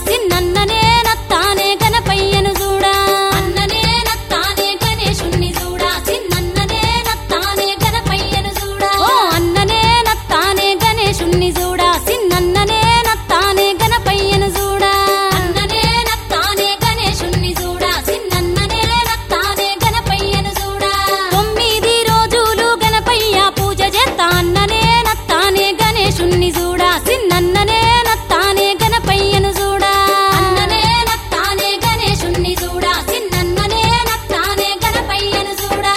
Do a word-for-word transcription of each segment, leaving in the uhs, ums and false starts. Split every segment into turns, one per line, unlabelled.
సిన్నన్ననే నత్తానే గణపయ్యను చూడా అన్ననే నత్తానే గణేశుణ్ణి చూడా సిన్నన్ననే నత్తానే గణపయ్యను చూడా ఓ అన్ననే నత్తానే గణేశుణ్ణి చూడా సిన్నన్ననే నత్తానే గణపయ్యను చూడా అన్ననే నత్తానే గణేశుణ్ణి చూడా సిన్నన్ననే నత్తానే గణపయ్యను చూడా తొమ్మిది రోజులు గణపయ్య పూజ చేస్తా అన్ననే నత్తానే గణేశుణ్ణి చూడా సిన్నన్ననే నత్తానే గణపయ్యను చూడా అన్ననే నత్తానే గణేశుణ్ణి చూడా సిన్నన్ననే నత్తానే గణపయ్యను చూడా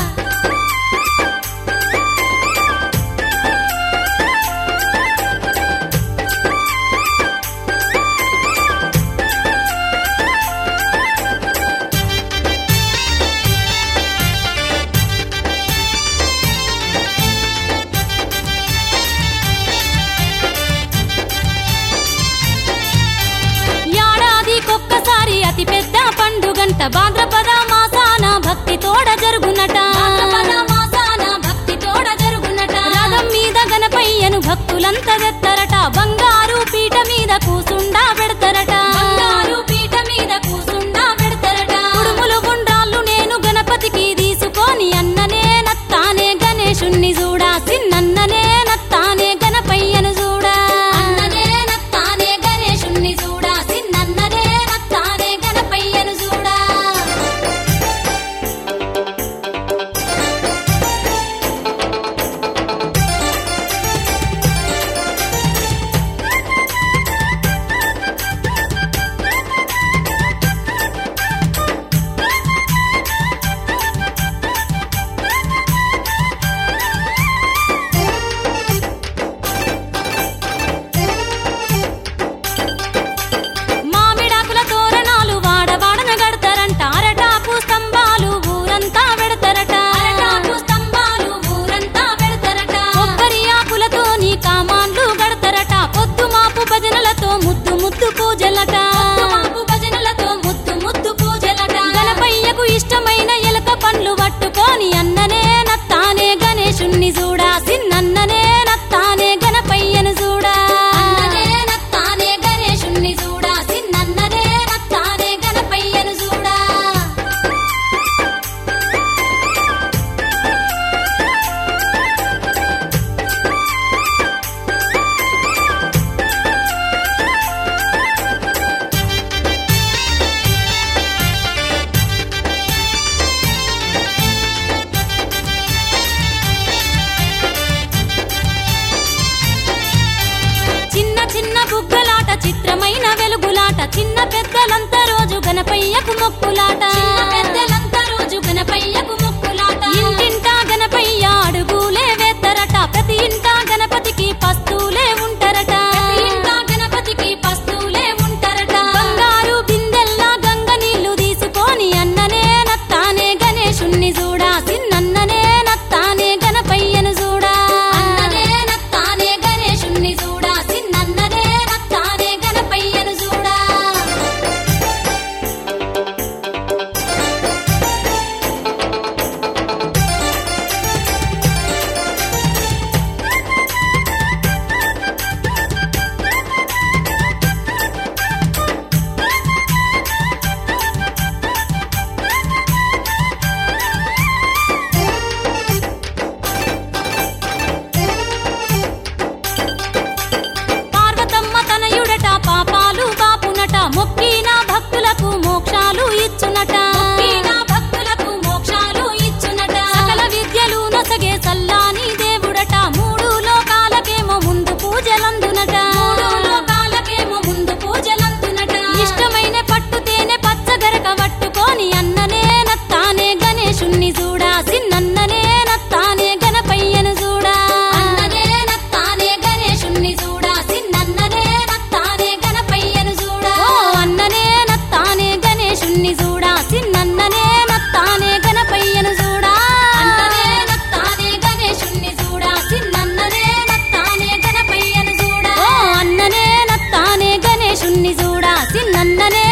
ఏడాదికొక్కసారి అతి పెద్ద పండుగంట భాద్రపద మాసాన భక్తి తోడ జరుగునట భాద్రపద మాసాన భక్తి తోడ జరుగునట రథం మీద గణపయ్యను భక్తులంతా తెత్తరట బంగారు పీట మీద కూసుండా పెడతారట బంగారు పీట మీద కూసుండా పెడతారట కుడుములు గుండ్రాళ్ళు నేను గణపతికి తీసుకొని అన్ననే నత్తానే గణేశుణ్ణి చూడా సిన్నన్ననే నత్తానే గణపయ్యను చూడా అన్ననే నత్తానే గణేశుణ్ణి చూడా సిన్నన్ననే నత్తానే గణపయ్యను చూడా మామిడాకుల తోరణాలు వాడవాడన గడతారంట అరటాకు స్తంభాలు ఊరంతా పెడతారట అరటాకు స్తంభాలు ఊరంతా పెడతారట కొబ్బరి ఆకులతోని కామాన్లు గడతారట పొద్దు మాపు భజనలతో ముద్దు ముద్దు పూజలట మాపు భజనలతో ముద్దు ముద్దు పూజలట గణపయ్యకు ఇష్టమైన ఎలక పండ్లు పట్టుకొని అన్ననే నత్తానే గణేశుణ్ణి చూడా సిన్నన్ననే నత్తానే గణపయ్యను చూడా అన్ననే నత్తానే గణేశుణ్ణి చూడా సిన్నన్ననే నత్తానే గణపయ్యను చూడా చిన్న చిన్న బుగ్గలాట చిత్రమైన వెలుగులాట చిన్న పెద్దలంతా రోజు గణపయ్యకు మొక్కులాట చిన్న పెద్దలంతా రోజు గణపయ్యకు మొక్కులాట ఇంటింటా గణపయ్య అడుగులే వేత్తరట ప్రతి ఇంటా గణపతికి పస్తులే ఉంటారట ప్రతి ఇంటా గణపతికి పస్తులే ఉంటారట బంగారు బిందెల్లా గంగ నీళ్లు తీసుకొని అన్ననే నత్తానే గణేశుణ్ణి చూడా సిన్నన్ననే నత్తానే గణపయ్యను చూడా అన్ననే నత్తానే గణేశుణ్ణి చూడా సిన్నన్ననే నత్తానే గణపయ్యను చూడా పార్వతమ్మ తనయుడట పాపాలు బాపునట మొక్కిన భక్తులకు మోక్షాలు ఇచ్చునట మొక్కిన భక్తులకు మోక్షాలు ఇచ్చునట సకల విద్యలు నొసగే సల్లాని దేవుడట మూడు లోకాలకేమో ముందు పూజలందునట మూడు లోకాలకేమో ముందు పూజలందునట ఇష్టమైన పట్టు తేనె పచ్చగరక పట్టుకొని అన్ననే నత్తానే గణేశుణ్ణి చూడా సిన్నన్ననే నత్తానే గణపయ్యను చూడా అన్ననే నత్తానే గణేశుణ్ణి చూడా సిన్నన్ననే నత్తానే గణపయ్యను చూడా ఓ అన్ననే నత్తానే గణేశుణ్ణి చూడా సిన్నన్ననే నత్తానే గణపయ్యను చూడా అన్ననే నత్తానే గణేశుణ్ణి చూడా సిన్నన్ననే నత్తానే గణపయ్యను చూడా ఓ అన్ననే నత్తానే గణేశుణ్ణి చూడా సిన్నన్ననే